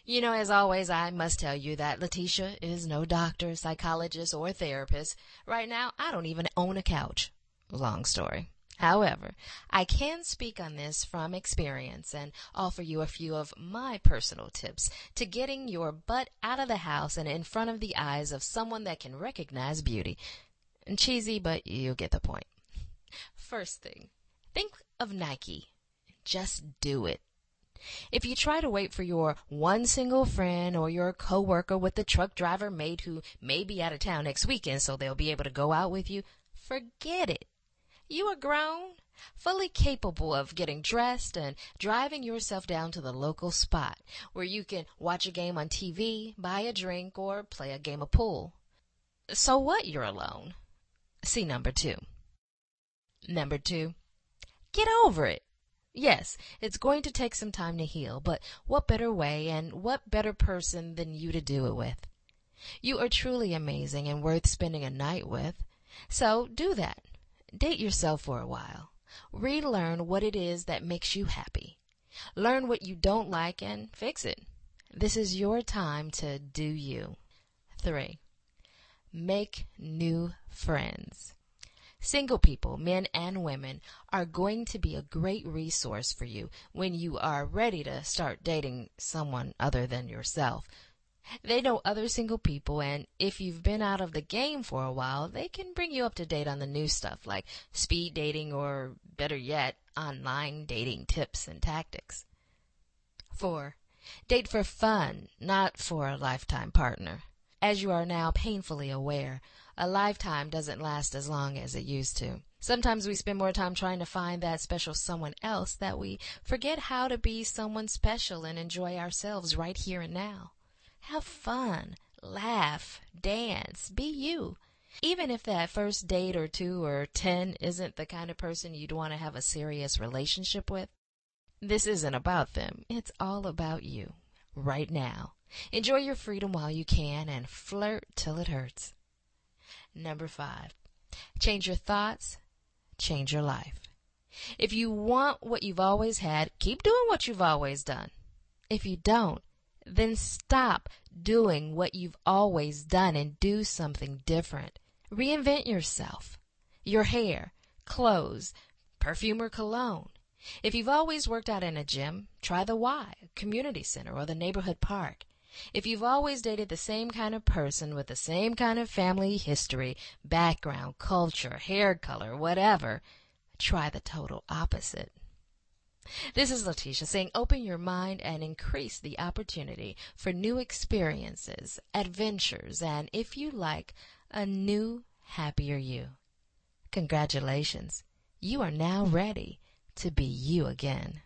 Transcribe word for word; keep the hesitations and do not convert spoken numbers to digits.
You know, as always, I must tell you that Letitia is no doctor, psychologist, or therapist. Right now, I don't even own a couch. Long story. However, I can speak on this from experience and offer you a few of my personal tips to getting your butt out of the house and in front of the eyes of someone that can recognize beauty. Cheesy, but you'll get the point. First thing, think of Nike. Just do it. If you try to wait for your one single friend or your coworker with the truck driver mate who may be out of town next weekend so they'll be able to go out with you, forget it. You are grown, fully capable of getting dressed and driving yourself down to the local spot where you can watch a game on T V, buy a drink, or play a game of pool. So what you're alone? See number two. Number two, get over it. Yes, it's going to take some time to heal, but what better way and what better person than you to do it with? You are truly amazing and worth spending a night with. So do that. Date yourself for a while. Relearn what it is that makes you happy. Learn what you don't like and fix it. This is your time to do you. Three, make new friends. Single people, men and women, are going to be a great resource for you when you are ready to start dating someone other than yourself. They know other single people, and if you've been out of the game for a while, they can bring you up to date on the new stuff like speed dating or, better yet, online dating tips and tactics. Four, date for fun, not for a lifetime partner. As you are now painfully aware, a lifetime doesn't last as long as it used to. Sometimes we spend more time trying to find that special someone else that we forget how to be someone special and enjoy ourselves right here and now. Have fun, laugh, dance, be you. Even if that first date or two or ten isn't the kind of person you'd want to have a serious relationship with, this isn't about them. It's all about you, right now. Enjoy your freedom while you can and flirt till it hurts. Number five, change your thoughts, change your life. If you want what you've always had, keep doing what you've always done. If you don't, then stop doing what you've always done and do something different. Reinvent yourself, your hair, clothes, perfume or cologne. If you've always worked out in a gym, try the Y, community center, or the neighborhood park. If you've always dated the same kind of person with the same kind of family history, background, culture, hair color, whatever, try the total opposite. This is Letitia saying open your mind and increase the opportunity for new experiences, adventures, and if you like, a new, happier you. Congratulations. You are now ready to be you again.